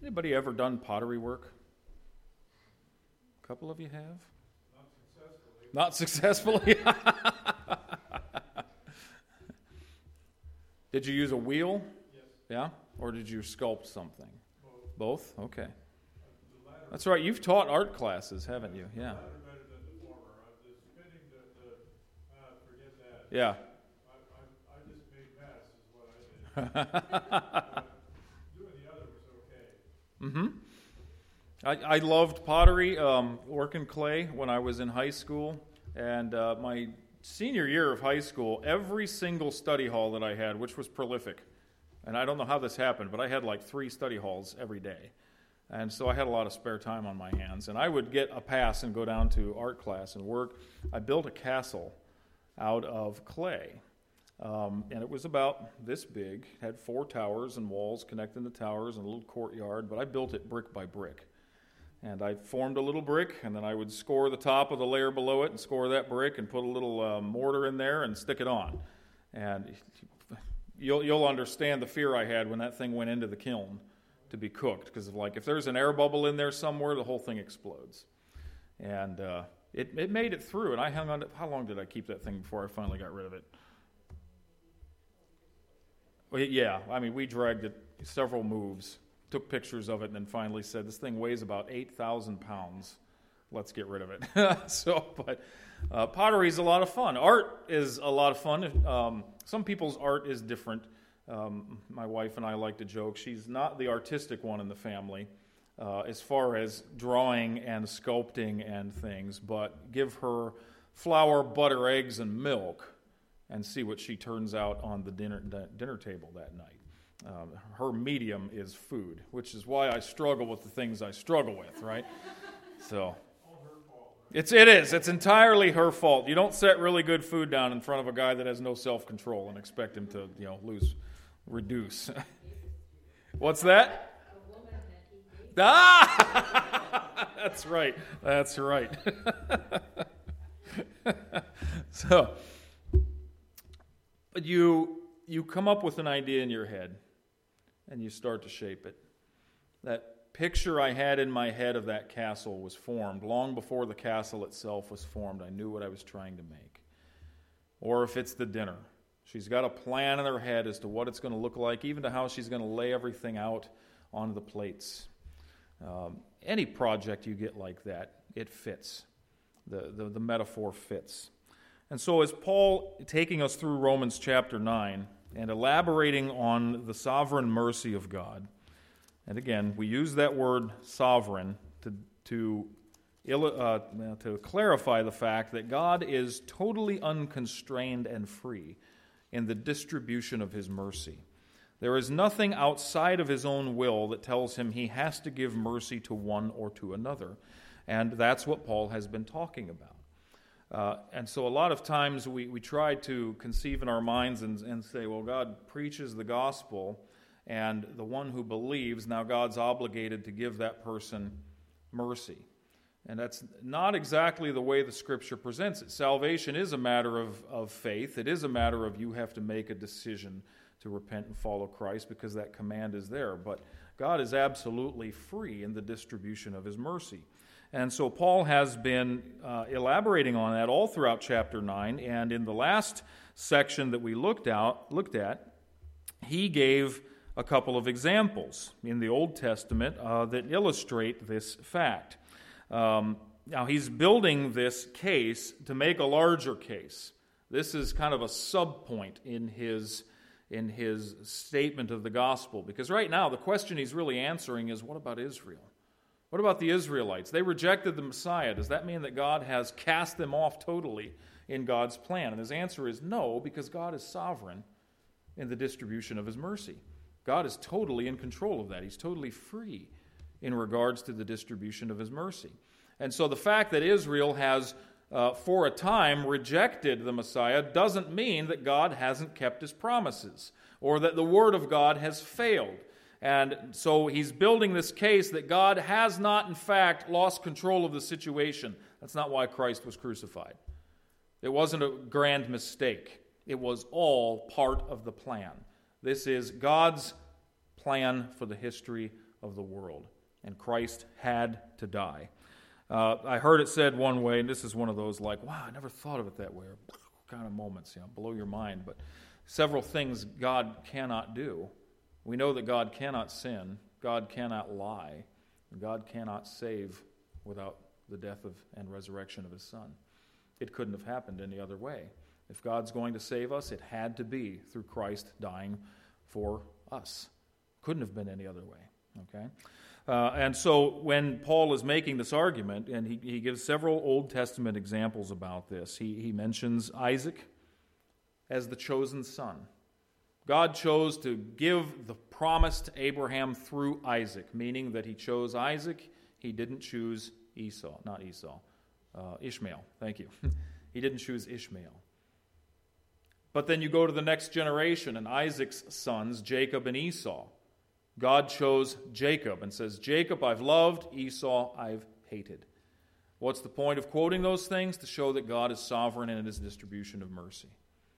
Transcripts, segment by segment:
Anybody ever done pottery work? A couple of you have? Not successfully. Did you use a wheel? Yes. Yeah? Or did you sculpt something? Both. Both? Okay. That's right. You've taught art classes, haven't you? Yeah. The latter better than the former. The spinning, forget that. Yeah. I just made mess is what I did. Doing the other was okay. Mm-hmm. I loved pottery, working clay when I was in high school. And my senior year of high school, every single study hall that I had, which was prolific, and I don't know how this happened, but I had like 3 study halls every day. And so I had a lot of spare time on my hands. And I would get a pass and go down to art class and work. I built a castle out of clay. And it was about this big. It had 4 towers and walls connecting the towers and a little courtyard. But I built it brick by brick. And I formed a little brick, and then I would score the top of the layer below it and score that brick and put a little mortar in there and stick it on. And you'll understand the fear I had when that thing went into the kiln to be cooked, because if there's an air bubble in there somewhere, the whole thing explodes. And it made it through, and I hung on to, how long did I keep that thing before I finally got rid of it? Well, yeah, I mean, we dragged it several moves, took pictures of it, and then finally said, this thing weighs about 8,000 pounds. Let's get rid of it. But pottery is a lot of fun. Art is a lot of fun. Some people's art is different. My wife and I like to joke. She's not the artistic one in the family as far as drawing and sculpting and things, but give her flour, butter, eggs, and milk and see what she turns out on the dinner table that night. Her medium is food, which is why I struggle with the things I struggle with, right? So All her fault. it is. It's entirely her fault. You don't set really good food down in front of a guy that has no self-control and expect him to, reduce. What's that? Ah! That's right. So, but you come up with an idea in your head, and you start to shape it. That picture I had in my head of that castle was formed long before the castle itself was formed. I knew what I was trying to make. Or if it's the dinner, she's got a plan in her head as to what it's going to look like, even to how she's going to lay everything out on the plates. Any project you get like that, it fits. The metaphor fits. And so as Paul, taking us through Romans chapter 9 and elaborating on the sovereign mercy of God, and again, we use that word sovereign to clarify the fact that God is totally unconstrained and free in the distribution of his mercy. There is nothing outside of his own will that tells him he has to give mercy to one or to another. And that's what Paul has been talking about. And so a lot of times we try to conceive in our minds and say, well, God preaches the gospel, and the one who believes, now God's obligated to give that person mercy. And that's not exactly the way the Scripture presents it. Salvation is a matter of faith. It is a matter of you have to make a decision to repent and follow Christ because that command is there. But God is absolutely free in the distribution of his mercy. And so Paul has been elaborating on that all throughout chapter 9. And in the last section that we looked at, he gave a couple of examples in the Old Testament that illustrate this fact. Now, he's building this case to make a larger case. This is kind of a subpoint in his statement of the gospel. Because right now, the question he's really answering is, what about Israel? What about the Israelites? They rejected the Messiah. Does that mean that God has cast them off totally in God's plan? And his answer is no, because God is sovereign in the distribution of his mercy. God is totally in control of that. He's totally free in regards to the distribution of his mercy. And so the fact that Israel has, for a time, rejected the Messiah doesn't mean that God hasn't kept his promises or that the word of God has failed. And so he's building this case that God has not, in fact, lost control of the situation. That's not why Christ was crucified. It wasn't a grand mistake. It was all part of the plan. This is God's plan for the history of the world. And Christ had to die. I heard it said one way, and this is one of those like, wow, I never thought of it that way, kind of moments, blow your mind. But several things God cannot do. We know that God cannot sin, God cannot lie, and God cannot save without the death and resurrection of his Son. It couldn't have happened any other way. If God's going to save us, it had to be through Christ dying for us. Couldn't have been any other way. Okay? And so when Paul is making this argument, and he gives several Old Testament examples about this, he mentions Isaac as the chosen son. God chose to give the promise to Abraham through Isaac, meaning that he chose Isaac. He didn't choose Ishmael. Thank you. He didn't choose Ishmael. But then you go to the next generation, and Isaac's sons, Jacob and Esau. God chose Jacob and says, Jacob I've loved, Esau I've hated. What's the point of quoting those things? To show that God is sovereign in his distribution of mercy.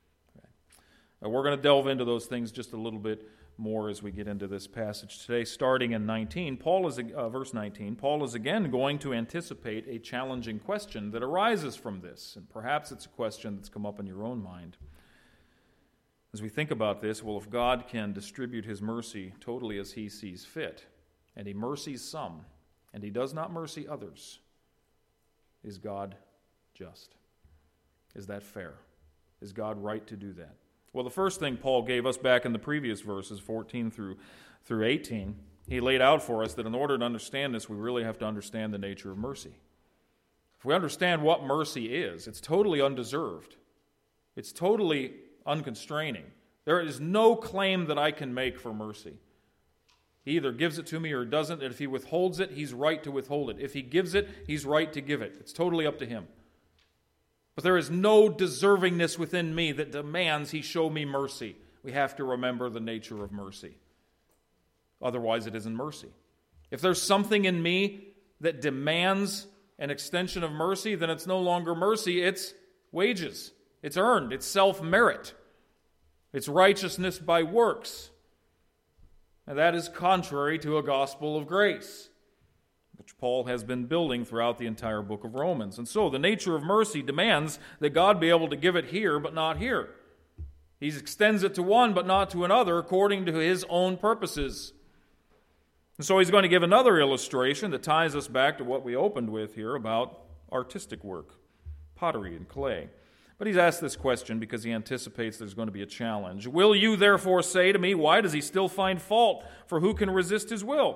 Okay. We're going to delve into those things just a little bit more as we get into this passage today. Starting in verse 19, Paul is again going to anticipate a challenging question that arises from this. And perhaps it's a question that's come up in your own mind. As we think about this, well, if God can distribute his mercy totally as he sees fit, and he mercies some, and he does not mercy others, is God just? Is that fair? Is God right to do that? Well, the first thing Paul gave us back in the previous verses, 14 through 18, he laid out for us that in order to understand this, we really have to understand the nature of mercy. If we understand what mercy is, it's totally undeserved. It's totally unconstraining. There is no claim that I can make for mercy. He either gives it to me or doesn't. And if he withholds it, he's right to withhold it. If he gives it, he's right to give it. It's totally up to him. But there is no deservingness within me that demands he show me mercy. We have to remember the nature of mercy. Otherwise, it isn't mercy. If there's something in me that demands an extension of mercy, then it's no longer mercy, it's wages. It's earned. It's self-merit. It's righteousness by works. And that is contrary to a gospel of grace, which Paul has been building throughout the entire book of Romans. And so the nature of mercy demands that God be able to give it here, but not here. He extends it to one, but not to another, according to his own purposes. And so he's going to give another illustration that ties us back to what we opened with here about artistic work, pottery and clay. But he's asked this question because he anticipates there's going to be a challenge. Will you therefore say to me, why does he still find fault? For who can resist his will?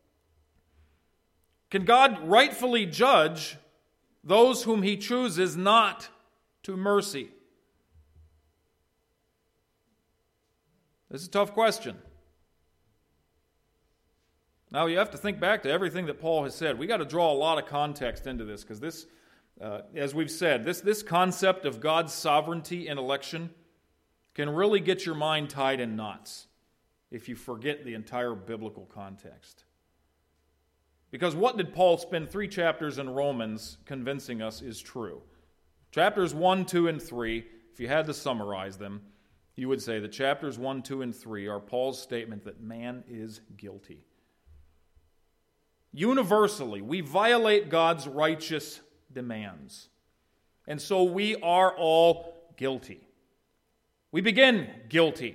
Can God rightfully judge those whom he chooses not to mercy? This is a tough question. Now you have to think back to everything that Paul has said. We've got to draw a lot of context into this because this, as we've said, this concept of God's sovereignty in election can really get your mind tied in knots if you forget the entire biblical context. Because what did Paul spend 3 chapters in Romans convincing us is true? Chapters 1, 2, and 3, if you had to summarize them, you would say that chapters 1, 2, and 3 are Paul's statement that man is guilty. Universally, we violate God's righteous demands. And so we are all guilty. We begin guilty.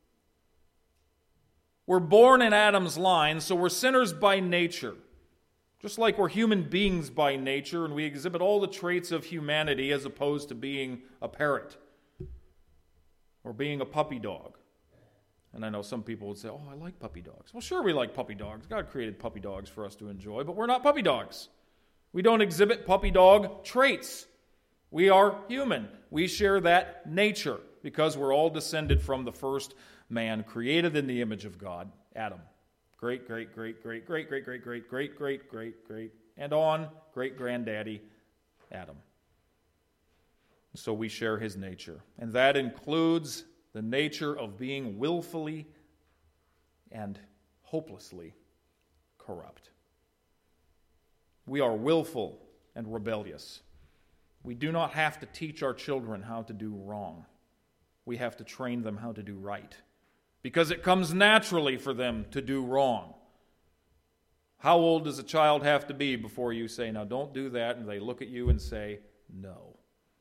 We're born in Adam's line, so we're sinners by nature. Just like we're human beings by nature, and we exhibit all the traits of humanity as opposed to being a parrot or being a puppy dog. And I know some people would say, oh, I like puppy dogs. Well, sure we like puppy dogs. God created puppy dogs for us to enjoy, but we're not puppy dogs. We don't exhibit puppy dog traits. We are human. We share that nature because we're all descended from the first man created in the image of God, Adam. Great, great, great, great, great, great, great, great, great, great, great, great, and on, great-granddaddy Adam. So we share his nature. And that includes the nature of being willfully and hopelessly corrupt. We are willful and rebellious. We do not have to teach our children how to do wrong. We have to train them how to do right, because it comes naturally for them to do wrong. How old does a child have to be before you say, now don't do that, and they look at you and say, no?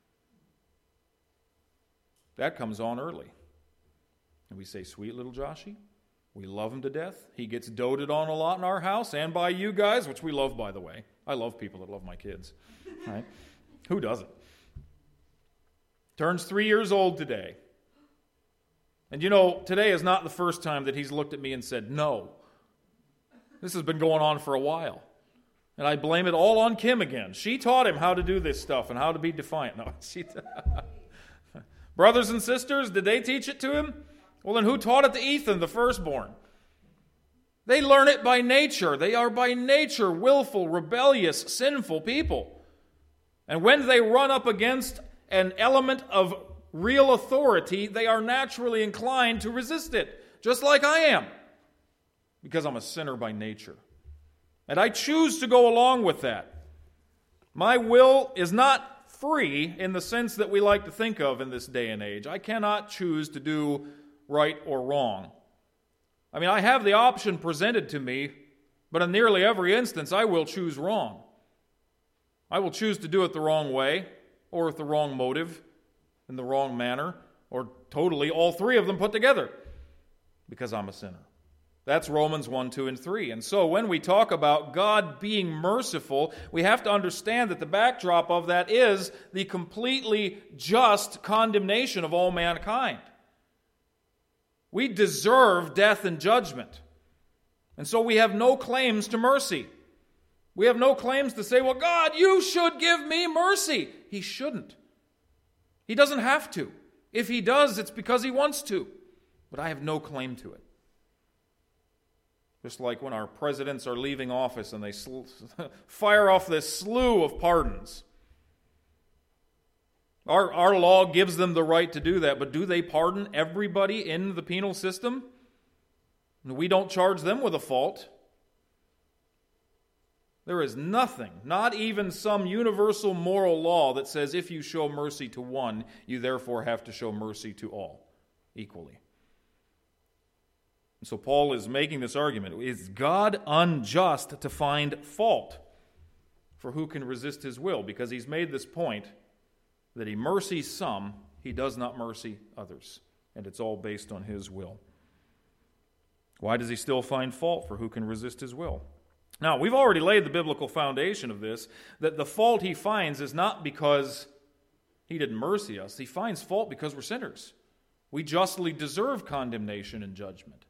That comes on early. And we say, sweet little Joshy, we love him to death. He gets doted on a lot in our house and by you guys, which we love, by the way. I love people that love my kids. Right? Who doesn't? Turns 3 years old today. And you know, today is not the first time that he's looked at me and said, no. This has been going on for a while. And I blame it all on Kim again. She taught him how to do this stuff and how to be defiant. No, brothers and sisters, did they teach it to him? Well, then who taught it to Ethan, the firstborn? They learn it by nature. They are by nature willful, rebellious, sinful people. And when they run up against an element of real authority, they are naturally inclined to resist it, just like I am, because I'm a sinner by nature. And I choose to go along with that. My will is not free in the sense that we like to think of in this day and age. I cannot choose to do right or wrong. I mean, I have the option presented to me, but in nearly every instance, I will choose wrong. I will choose to do it the wrong way, or with the wrong motive, in the wrong manner, or totally all three of them put together, because I'm a sinner. That's Romans 1, 2, and 3. And so when we talk about God being merciful, we have to understand that the backdrop of that is the completely just condemnation of all mankind. We deserve death and judgment. And so we have no claims to mercy. We have no claims to say, well, God, you should give me mercy. He shouldn't. He doesn't have to. If he does, it's because he wants to. But I have no claim to it. Just like when our presidents are leaving office and they fire off this slew of pardons. Our law gives them the right to do that, but do they pardon everybody in the penal system? We don't charge them with a fault. There is nothing, not even some universal moral law that says if you show mercy to one, you therefore have to show mercy to all equally. And so Paul is making this argument. Is God unjust to find fault? For who can resist his will? Because he's made this point that he mercies some, he does not mercy others. And it's all based on his will. Why does he still find fault? For who can resist his will? Now, we've already laid the biblical foundation of this, that the fault he finds is not because he didn't mercy us. He finds fault because we're sinners. We justly deserve condemnation and judgment.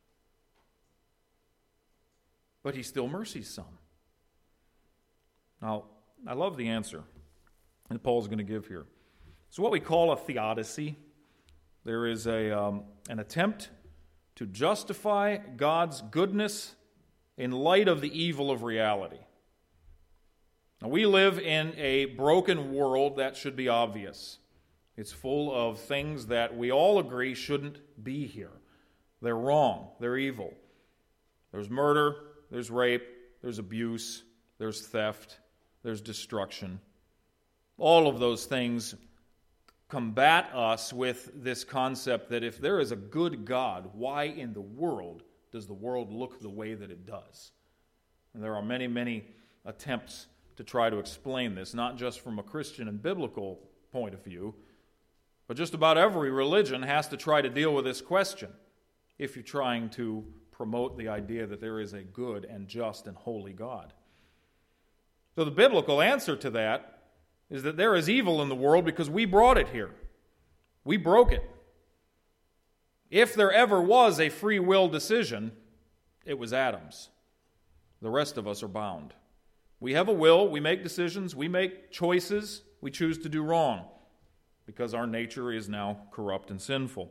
But he still mercies some. Now, I love the answer that Paul's going to give here. It's what we call a theodicy. There is an attempt to justify God's goodness in light of the evil of reality. Now, we live in a broken world, that should be obvious. It's full of things that we all agree shouldn't be here. They're wrong. They're evil. There's murder. There's rape. There's abuse. There's theft. There's destruction. All of those things combat us with this concept that if there is a good God, why in the world does the world look the way that it does? And there are many, many attempts to try to explain this, not just from a Christian and biblical point of view, but just about every religion has to try to deal with this question if you're trying to promote the idea that there is a good and just and holy God. So the biblical answer to that is that there is evil in the world because we brought it here. We broke it. If there ever was a free will decision, it was Adam's. The rest of us are bound. We have a will, we make decisions, we make choices, we choose to do wrong because our nature is now corrupt and sinful.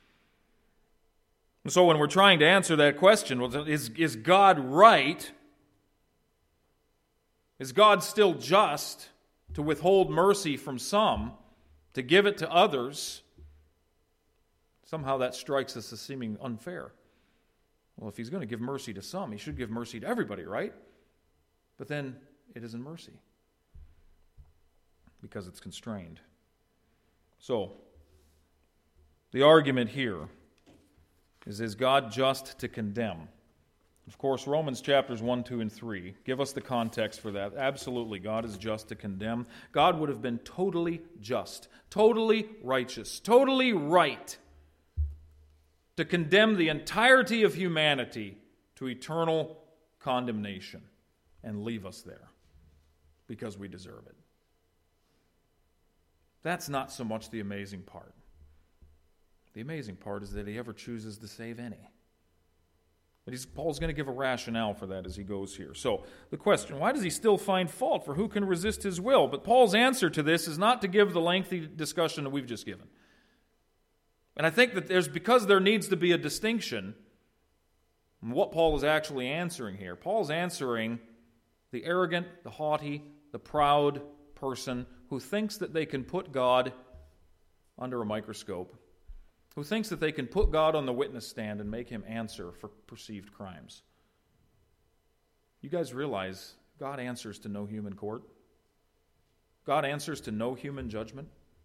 And so when we're trying to answer that question, is God right? Is God still just to withhold mercy from some, to give it to others? Somehow that strikes us as seeming unfair. Well, if he's going to give mercy to some, he should give mercy to everybody, right? But then it isn't mercy because it's constrained. So, the argument here is God just to condemn? Of course, Romans chapters 1, 2, and 3 give us the context for that. Absolutely, God is just to condemn. God would have been totally just, totally righteous, totally right to condemn the entirety of humanity to eternal condemnation and leave us there because we deserve it. That's not so much the amazing part. The amazing part is that he ever chooses to save any. But Paul's going to give a rationale for that as he goes here. So the question, why does he still find fault? For who can resist his will? But Paul's answer to this is not to give the lengthy discussion that we've just given. And I think that because there needs to be a distinction in what Paul is actually answering here. Paul's answering the arrogant, the haughty, the proud person who thinks that they can put God under a microscope, who thinks that they can put God on the witness stand and make him answer for perceived crimes. You guys realize God answers to no human court? God answers to no human judgment?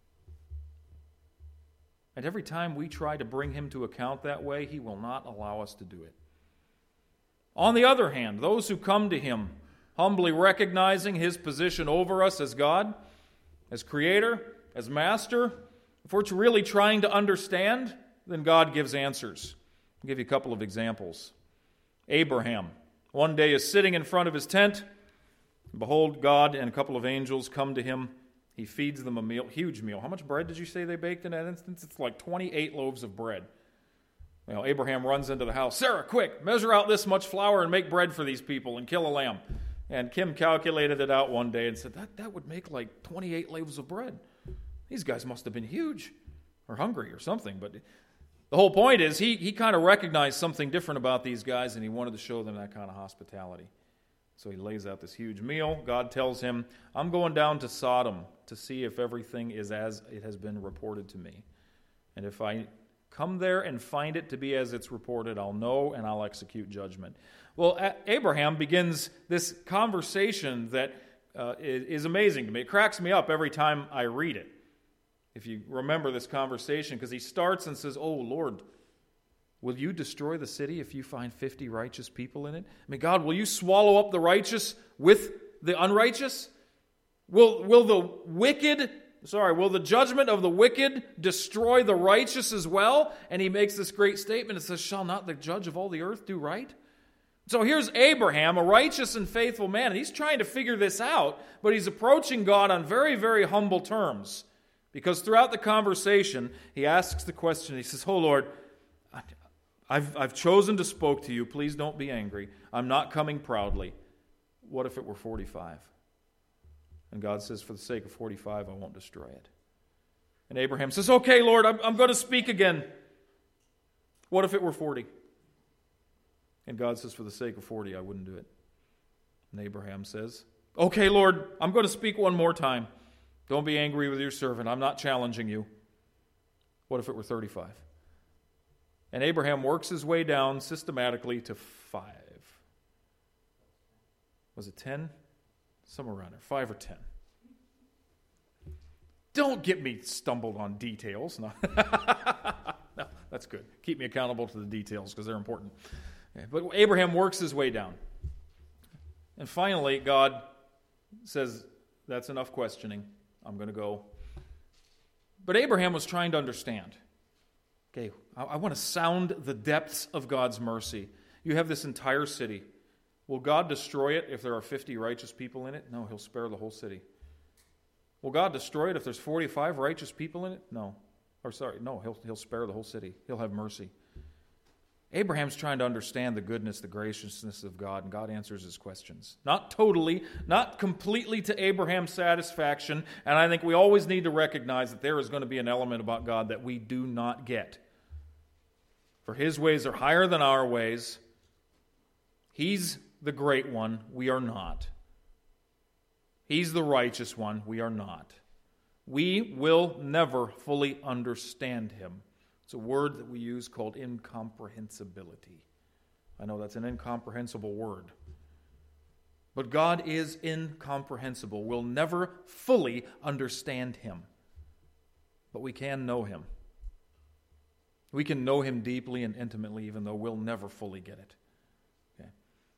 And every time we try to bring him to account that way, he will not allow us to do it. On the other hand, those who come to him, humbly recognizing his position over us as God, as Creator, as Master, if we're really trying to understand, then God gives answers. I'll give you a couple of examples. Abraham, one day is sitting in front of his tent. Behold, God and a couple of angels come to him. He feeds them a meal, huge meal. How much bread did you say they baked in that instance? It's like 28 loaves of bread. Well, Abraham runs into the house. Sarah, quick, measure out this much flour and make bread for these people and kill a lamb. And Kim calculated it out one day and said, that would make like 28 loaves of bread. These guys must have been huge or hungry or something. But the whole point is he kind of recognized something different about these guys, and he wanted to show them that kind of hospitality. So he lays out this huge meal. God tells him, I'm going down to Sodom to see if everything is as it has been reported to me. And if I come there and find it to be as it's reported, I'll know and I'll execute judgment. Well, Abraham begins this conversation that is amazing to me. It cracks me up every time I read it. If you remember this conversation, because he starts and says, Oh, Lord, will you destroy the city if you find 50 righteous people in it? I mean, God, will you swallow up the righteous with the unrighteous? Will the judgment of the wicked destroy the righteous as well? And he makes this great statement. It says, shall not the judge of all the earth do right? So here's Abraham, a righteous and faithful man, and he's trying to figure this out, but he's approaching God on very, very humble terms. Because throughout the conversation, he asks the question, he says, Oh Lord, I've chosen to spoke to you. Please don't be angry. I'm not coming proudly. What if it were 45? And God says, for the sake of 45, I won't destroy it. And Abraham says, okay, Lord, I'm going to speak again. What if it were 40? And God says, for the sake of 40, I wouldn't do it. And Abraham says, okay, Lord, I'm going to speak one more time. Don't be angry with your servant. I'm not challenging you. What if it were 35? And Abraham works his way down systematically to 5. Was it 10? Somewhere around there. 5 or 10. Don't get me stumbled on details. No, no, that's good. Keep me accountable to the details because they're important. But Abraham works his way down. And finally, God says, that's enough questioning. I'm going to go. But Abraham was trying to understand. Okay, I want to sound the depths of God's mercy. You have this entire city. Will God destroy it if there are 50 righteous people in it? No, he'll spare the whole city. Will God destroy it if there's 45 righteous people in it? No. He'll spare the whole city. He'll have mercy. Abraham's trying to understand the goodness, the graciousness of God, and God answers his questions. Not totally, not completely to Abraham's satisfaction, and I think we always need to recognize that there is going to be an element about God that we do not get. For his ways are higher than our ways. He's the great one, we are not. He's the righteous one, we are not. We will never fully understand him. It's a word that we use called incomprehensibility. I know that's an incomprehensible word. But God is incomprehensible. We'll never fully understand him. But we can know him. We can know him deeply and intimately, even though we'll never fully get it. Okay.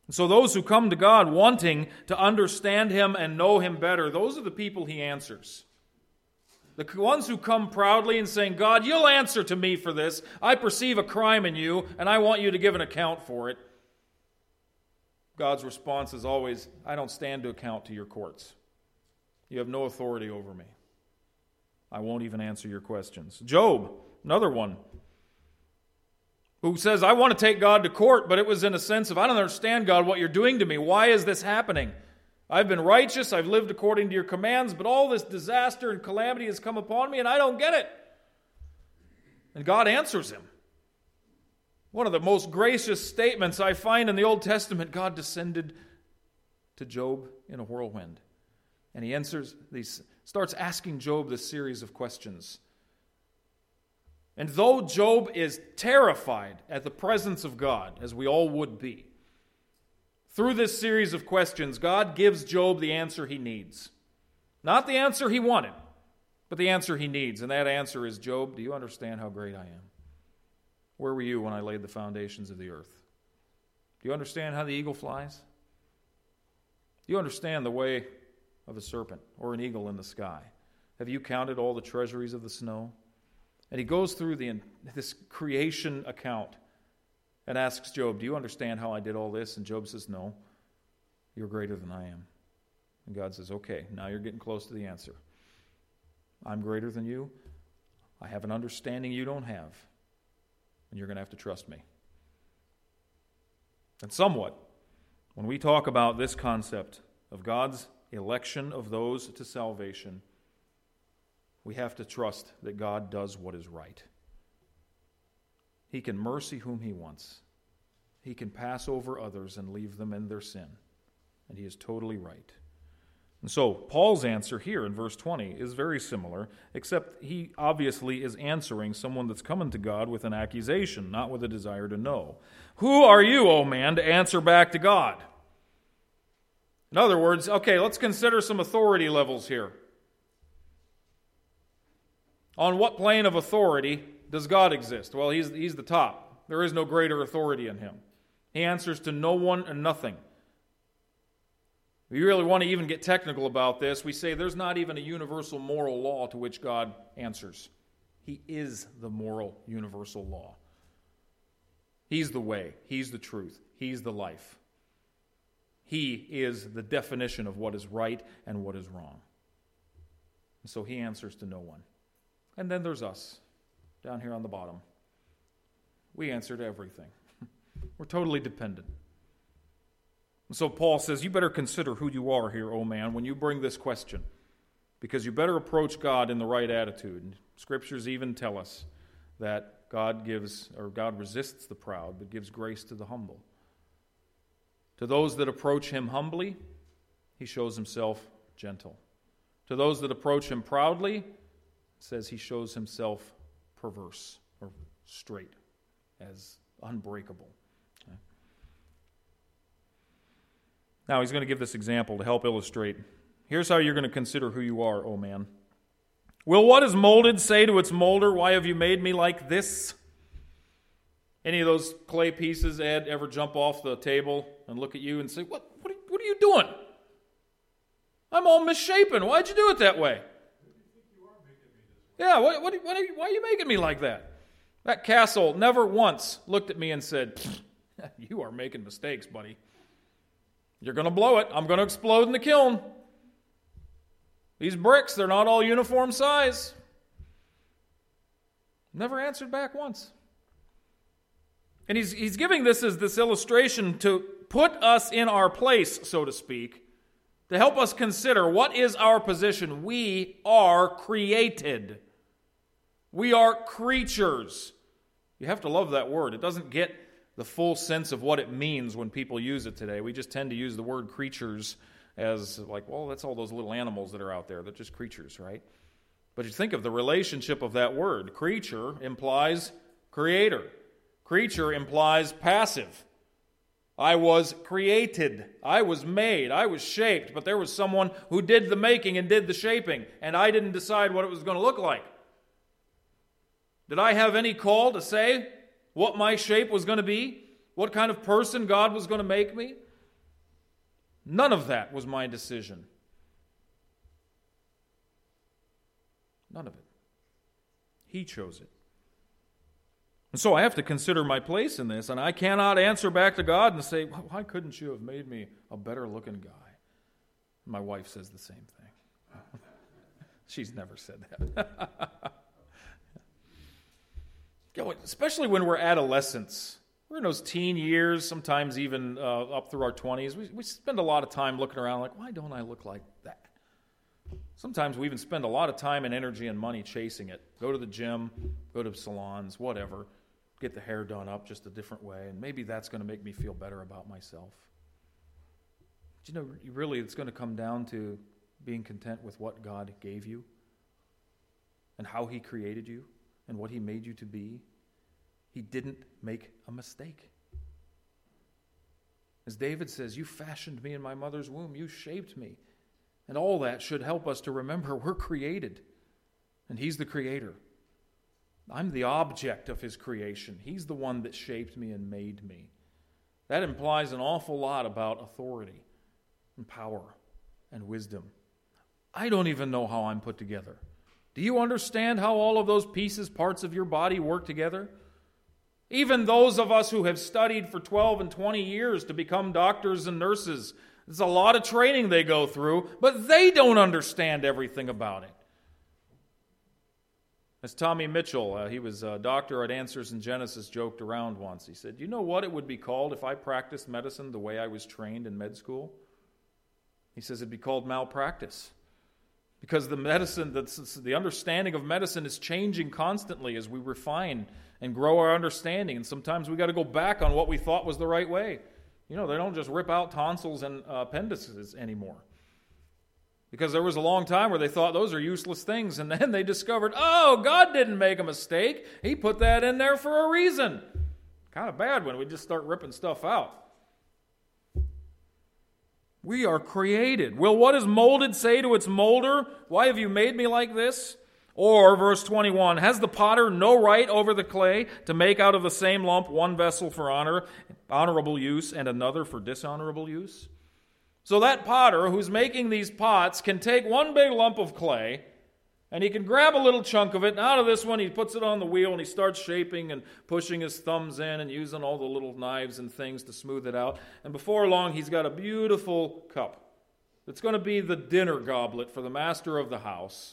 So those who come to God wanting to understand Him and know Him better, those are the people He answers. The ones who come proudly and saying, God, you'll answer to me for this. I perceive a crime in you, and I want you to give an account for it. God's response is always, I don't stand to account to your courts. You have no authority over me. I won't even answer your questions. Job, another one, who says, I want to take God to court, but it was in a sense of, I don't understand, God, what you're doing to me. Why is this happening? I've been righteous, I've lived according to your commands, but all this disaster and calamity has come upon me, and I don't get it. And God answers him. One of the most gracious statements I find in the Old Testament, God descended to Job in a whirlwind. And he starts asking Job this series of questions. And though Job is terrified at the presence of God, as we all would be, through this series of questions, God gives Job the answer he needs. Not the answer he wanted, but the answer he needs. And that answer is, Job, do you understand how great I am? Where were you when I laid the foundations of the earth? Do you understand how the eagle flies? Do you understand the way of a serpent or an eagle in the sky? Have you counted all the treasuries of the snow? And he goes through this creation account and asks Job, do you understand how I did all this? And Job says, no, you're greater than I am. And God says, okay, now you're getting close to the answer. I'm greater than you. I have an understanding you don't have. And you're going to have to trust me. And somewhat, when we talk about this concept of God's election of those to salvation, we have to trust that God does what is right. He can mercy whom he wants. He can pass over others and leave them in their sin. And he is totally right. And so, Paul's answer here in verse 20 is very similar, except he obviously is answering someone that's coming to God with an accusation, not with a desire to know. Who are you, O man, to answer back to God? In other words, okay, let's consider some authority levels here. On what plane of authority does God exist? Well, he's the top. There is no greater authority in him. He answers to no one and nothing. If you really want to even get technical about this, we say there's not even a universal moral law to which God answers. He is the moral universal law. He's the way. He's the truth. He's the life. He is the definition of what is right and what is wrong. And so he answers to no one. And then there's us, down here on the bottom. We answer to everything. We're totally dependent. And so Paul says, you better consider who you are here, O man, when you bring this question, because you better approach God in the right attitude. And Scriptures even tell us that God resists the proud, but gives grace to the humble. To those that approach him humbly, he shows himself gentle. To those that approach him proudly, says he shows himself perverse or straight, as unbreakable. Okay. Now he's going to give this example to help illustrate. Here's how you're going to consider who you are, O man. Will what is molded say to its molder, why have you made me like this? Any of those clay pieces, Ed, ever jump off the table and look at you and say, what are you doing? I'm all misshapen. Why'd you do it that way? Yeah, why are you making me like that? That castle never once looked at me and said, you are making mistakes, buddy. You're going to blow it. I'm going to explode in the kiln. These bricks, they're not all uniform size. Never answered back once. And he's giving this as this illustration to put us in our place, so to speak, to help us consider what is our position. We are created. We are creatures. You have to love that word. It doesn't get the full sense of what it means when people use it today. We just tend to use the word creatures as like, well, that's all those little animals that are out there. They're just creatures, right? But you think of the relationship of that word. Creature implies creator. Creature implies passive. I was created. I was made. I was shaped. But there was someone who did the making and did the shaping. And I didn't decide what it was going to look like. Did I have any call to say what my shape was going to be? What kind of person God was going to make me? None of that was my decision. None of it. He chose it. And so I have to consider my place in this, and I cannot answer back to God and say, why couldn't you have made me a better-looking guy? My wife says the same thing. She's never said that. Especially when we're adolescents. We're in those teen years, sometimes even up through our 20s. We spend a lot of time looking around like, why don't I look like that? Sometimes we even spend a lot of time and energy and money chasing it. Go to the gym, go to salons, whatever. Get the hair done up just a different way, and maybe that's going to make me feel better about myself. But really it's going to come down to being content with what God gave you and how He created you and what He made you to be. He didn't make a mistake. As David says, you fashioned me in my mother's womb. You shaped me. And all that should help us to remember we're created. And He's the creator. I'm the object of His creation. He's the one that shaped me and made me. That implies an awful lot about authority and power and wisdom. I don't even know how I'm put together. Do you understand how all of those pieces, parts of your body work together? Even those of us who have studied for 12 and 20 years to become doctors and nurses, there's a lot of training they go through, but they don't understand everything about it. As Tommy Mitchell, he was a doctor at Answers in Genesis, joked around once. He said, you know what it would be called if I practiced medicine the way I was trained in med school? He says it'd be called malpractice. Because the understanding of medicine is changing constantly as we refine and grow our understanding. And sometimes we got to go back on what we thought was the right way. They don't just rip out tonsils and appendices anymore. Because there was a long time where they thought those are useless things, and then they discovered, God didn't make a mistake. He put that in there for a reason. Kind of bad when we just start ripping stuff out. We are created. Will what is molded say to its molder, why have you made me like this? Or, verse 21, has the potter no right over the clay to make out of the same lump one vessel for honorable use and another for dishonorable use? So that potter who's making these pots can take one big lump of clay and he can grab a little chunk of it, and out of this one he puts it on the wheel and he starts shaping and pushing his thumbs in and using all the little knives and things to smooth it out. And before long he's got a beautiful cup. It's going to be the dinner goblet for the master of the house.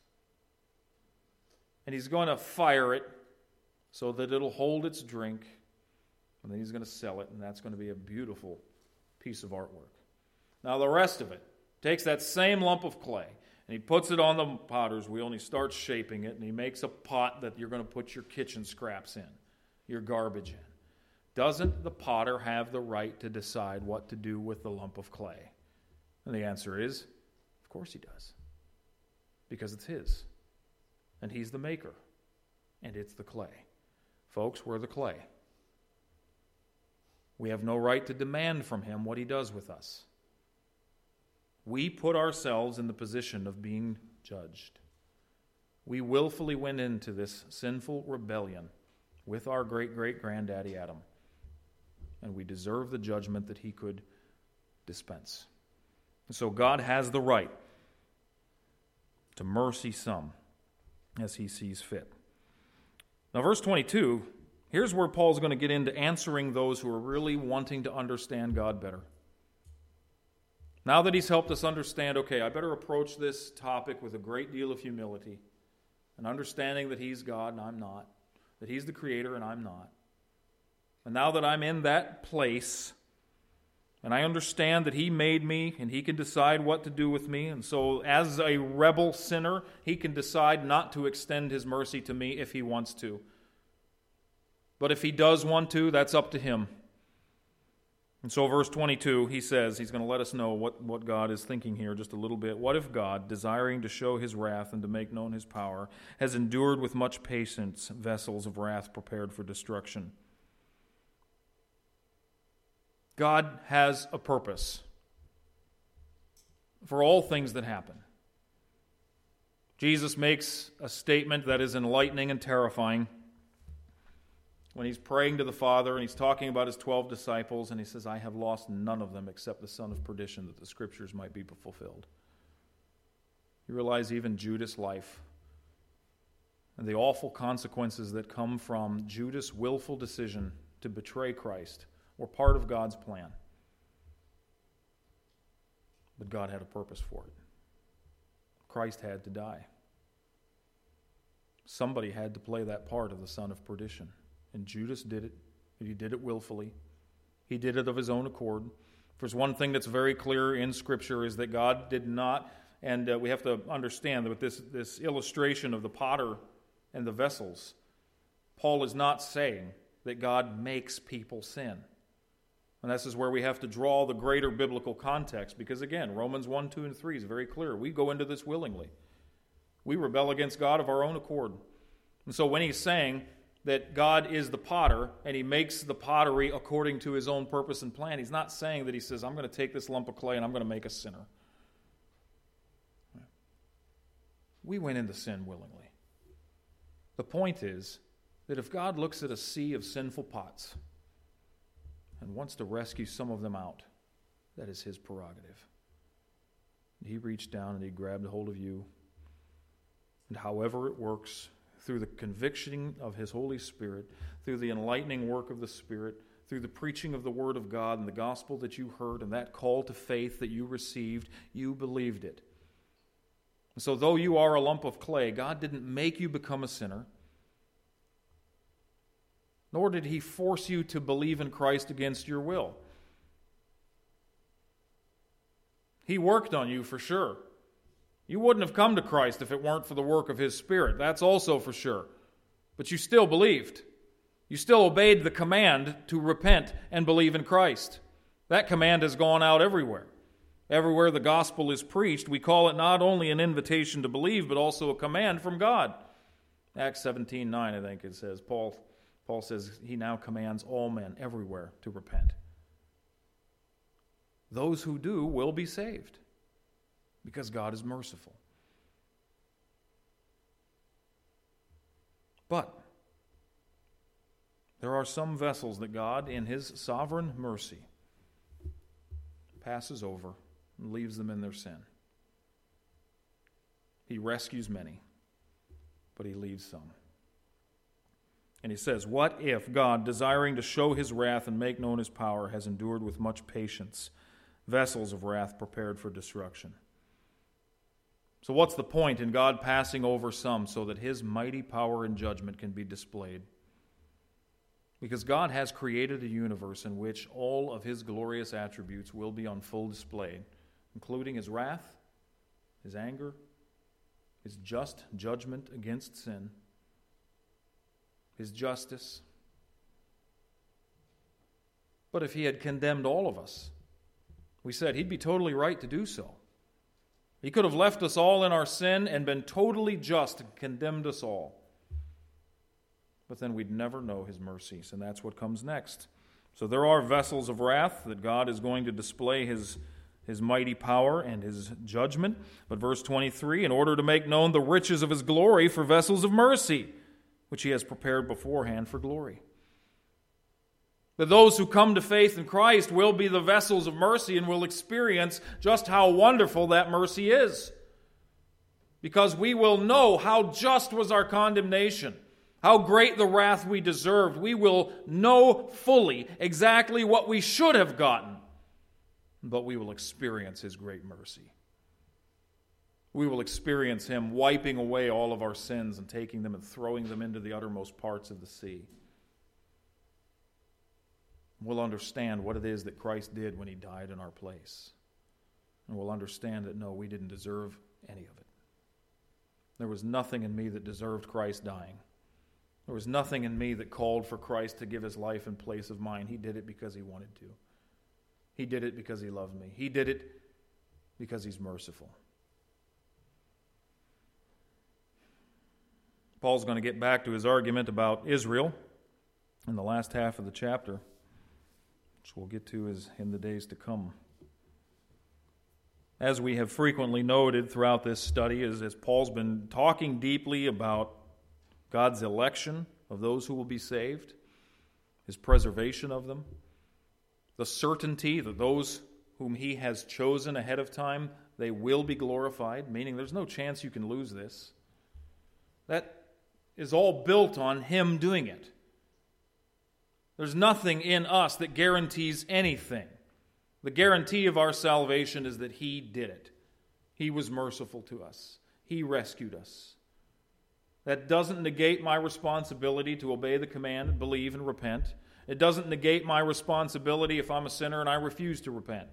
And he's going to fire it so that it'll hold its drink. And then he's going to sell it, and that's going to be a beautiful piece of artwork. Now the rest of it takes that same lump of clay, and he puts it on the potter's wheel, and he starts shaping it, and he makes a pot that you're going to put your kitchen scraps in, your garbage in. Doesn't the potter have the right to decide what to do with the lump of clay? And the answer is, of course he does. Because it's his. And he's the maker. And it's the clay. Folks, we're the clay. We have no right to demand from him what he does with us. We put ourselves in the position of being judged. We willfully went into this sinful rebellion with our great-great-granddaddy Adam. And we deserve the judgment that he could dispense. And so God has the right to mercy some as he sees fit. Now, verse 22, here's where Paul's going to get into answering those who are really wanting to understand God better. Now that he's helped us understand, okay, I better approach this topic with a great deal of humility, and understanding that he's God and I'm not, that he's the creator and I'm not. And now that I'm in that place, and I understand that he made me and he can decide what to do with me, and so as a rebel sinner, he can decide not to extend his mercy to me if he wants to. But if he does want to, that's up to him. And so verse 22, he says, he's going to let us know what God is thinking here just a little bit. What if God, desiring to show his wrath and to make known his power, has endured with much patience vessels of wrath prepared for destruction? God has a purpose for all things that happen. Jesus makes a statement that is enlightening and terrifying. when he's praying to the Father and he's talking about his 12 disciples, and he says, I have lost none of them except the son of perdition, that the Scriptures might be fulfilled. You realize even Judas' life and the awful consequences that come from Judas' willful decision to betray Christ were part of God's plan. But God had a purpose for it. Christ had to die. Somebody had to play that part of the son of perdition. And Judas did it. He did it willfully. He did it of his own accord. If there's one thing that's very clear in Scripture is that God did not, and we have to understand that with this illustration of the potter and the vessels, Paul is not saying that God makes people sin. And this is where we have to draw the greater biblical context, because again, Romans 1, 2, and 3 is very clear. We go into this willingly. We rebel against God of our own accord. And so when he's saying that God is the potter and he makes the pottery according to his own purpose and plan, he's not saying that he says, I'm going to take this lump of clay and I'm going to make a sinner. We went into sin willingly. The point is that if God looks at a sea of sinful pots and wants to rescue some of them out, that is his prerogative. He reached down and he grabbed a hold of you, and however it works, through the conviction of his Holy Spirit, through the enlightening work of the Spirit, through the preaching of the Word of God and the gospel that you heard and that call to faith that you received, you believed it. And so though you are a lump of clay, God didn't make you become a sinner, nor did he force you to believe in Christ against your will. He worked on you for sure. You wouldn't have come to Christ if it weren't for the work of his Spirit. That's also for sure. But you still believed. You still obeyed the command to repent and believe in Christ. That command has gone out everywhere. Everywhere the gospel is preached, we call it not only an invitation to believe, but also a command from God. Acts 17:9, I think it says. Paul says he now commands all men everywhere to repent. Those who do will be saved, because God is merciful. But there are some vessels that God, in his sovereign mercy, passes over and leaves them in their sin. He rescues many, but he leaves some. And he says, what if God, desiring to show his wrath and make known his power, has endured with much patience vessels of wrath prepared for destruction? So what's the point in God passing over some so that his mighty power and judgment can be displayed? Because God has created a universe in which all of his glorious attributes will be on full display, including his wrath, his anger, his just judgment against sin, his justice. But if he had condemned all of us, we said he'd be totally right to do so. He could have left us all in our sin and been totally just and condemned us all. But then we'd never know his mercies, and that's what comes next. So there are vessels of wrath that God is going to display his mighty power and his judgment. But verse 23, in order to make known the riches of his glory for vessels of mercy, which he has prepared beforehand for glory. That those who come to faith in Christ will be the vessels of mercy and will experience just how wonderful that mercy is. Because we will know how just was our condemnation, how great the wrath we deserved. We will know fully exactly what we should have gotten, but we will experience his great mercy. We will experience him wiping away all of our sins and taking them and throwing them into the uttermost parts of the sea. We'll understand what it is that Christ did when he died in our place. And we'll understand that, no, we didn't deserve any of it. There was nothing in me that deserved Christ dying. There was nothing in me that called for Christ to give his life in place of mine. He did it because he wanted to. He did it because he loved me. He did it because he's merciful. Paul's going to get back to his argument about Israel in the last half of the chapter, which we'll get to in the days to come. As we have frequently noted throughout this study, as Paul's been talking deeply about God's election of those who will be saved, His preservation of them, the certainty that those whom He has chosen ahead of time, they will be glorified, meaning there's no chance you can lose this. That is all built on Him doing it. There's nothing in us that guarantees anything. The guarantee of our salvation is that He did it. He was merciful to us. He rescued us. That doesn't negate my responsibility to obey the command, believe, and repent. It doesn't negate my responsibility if I'm a sinner and I refuse to repent.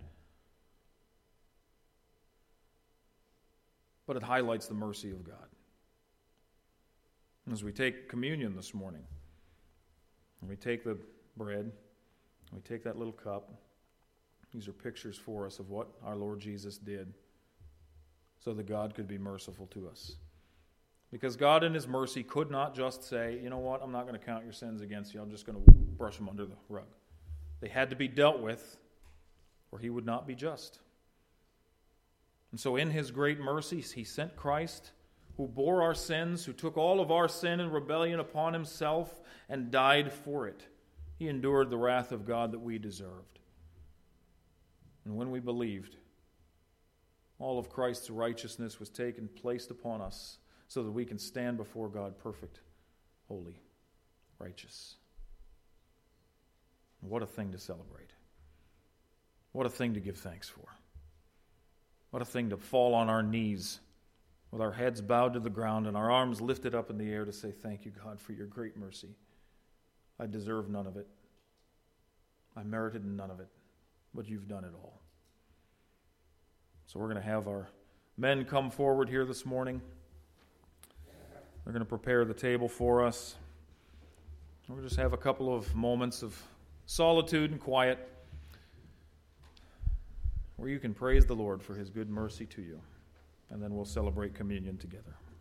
But it highlights the mercy of God. As we take communion this morning, and we take the bread, and we take that little cup, these are pictures for us of what our Lord Jesus did so that God could be merciful to us. Because God in His mercy could not just say, you know what, I'm not going to count your sins against you, I'm just going to brush them under the rug. They had to be dealt with, or He would not be just. And so in His great mercy, He sent Christ, who bore our sins, who took all of our sin and rebellion upon Himself and died for it. He endured the wrath of God that we deserved. And when we believed, all of Christ's righteousness was taken, placed upon us, so that we can stand before God perfect, holy, righteous. What a thing to celebrate. What a thing to give thanks for. What a thing to fall on our knees with our heads bowed to the ground and our arms lifted up in the air to say, thank you, God, for your great mercy. I deserve none of it. I merited none of it, but you've done it all. So we're going to have our men come forward here this morning. They're going to prepare the table for us. We'll just have a couple of moments of solitude and quiet where you can praise the Lord for His good mercy to you. And then we'll celebrate communion together.